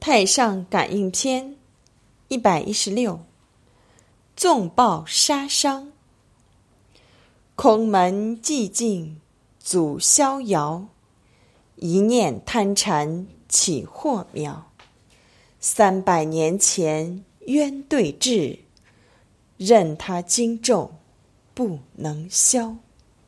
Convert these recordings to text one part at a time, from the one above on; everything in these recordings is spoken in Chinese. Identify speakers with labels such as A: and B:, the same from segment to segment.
A: 太上感应篇116，纵暴杀伤。空门寂静阻逍遥，一念贪馋起祸苗。300年前冤对峙，任他经咒不能消。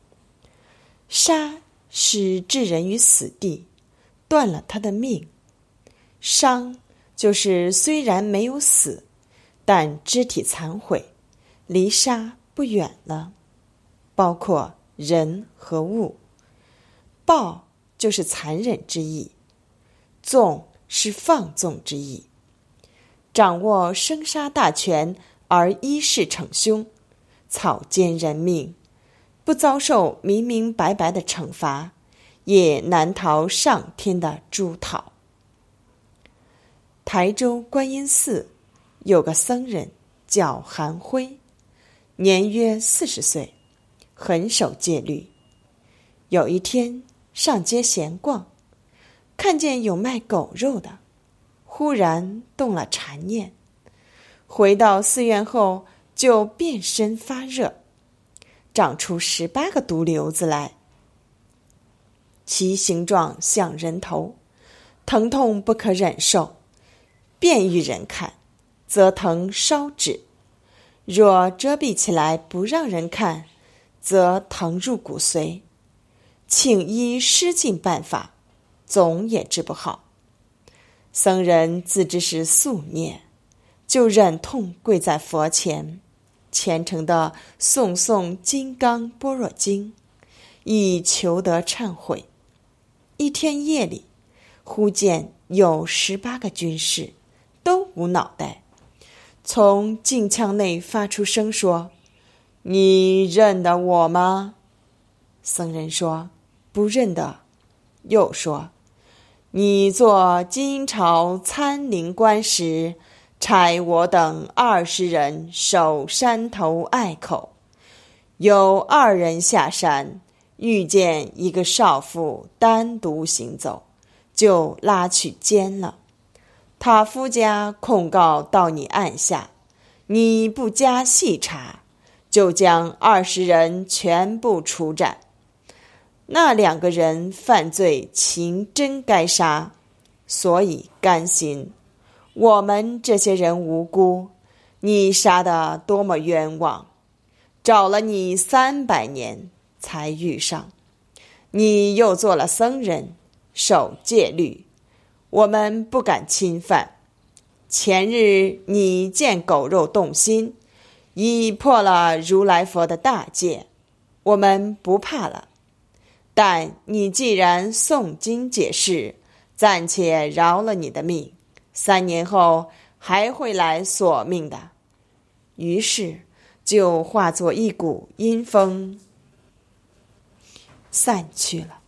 A: 杀是置人于死地，断了他的命。伤就是虽然没有死，但肢体残毁，离杀不远了，包括人和物。暴就是残忍之意，纵是放纵之意。掌握生杀大权而依势逞凶，草菅人命，不遭受明明白白的惩罚，也难逃上天的诛讨。台州观音寺有个僧人叫韩辉，年约40岁，很守戒律。有一天上街闲逛，看见有卖狗肉的，忽然动了禅念。回到寺院后，就遍身发热，长出18个毒瘤子来，其形状像人头，疼痛不可忍受。便于人看，则疼烧指；若遮蔽起来不让人看，则疼入骨髓。请医施尽办法，总也治不好。僧人自知是宿孽，就忍痛跪在佛前，虔诚地诵诵金刚般若经，以求得忏悔。一天夜里，忽见有18个军士，都无脑袋，从颈腔内发出声说：“你认得我吗？”僧人说：“不认得。”又说：“你做金朝参灵官时，差我等20人守山头隘口，有2人下山，遇见一个少妇单独行走，就拉去奸了。他夫家控告到你案下，你不加细查，就将20人全部处斩。那2个人犯罪情真该杀，所以甘心。我们这些人无辜，你杀得多么冤枉！找了你300年才遇上，你又做了僧人，守戒律，我们不敢侵犯。前日你见狗肉动心，已破了如来佛的大戒，我们不怕了。但你既然诵经解释，暂且饶了你的命，3年后还会来索命的。于是就化作一股阴风散去了。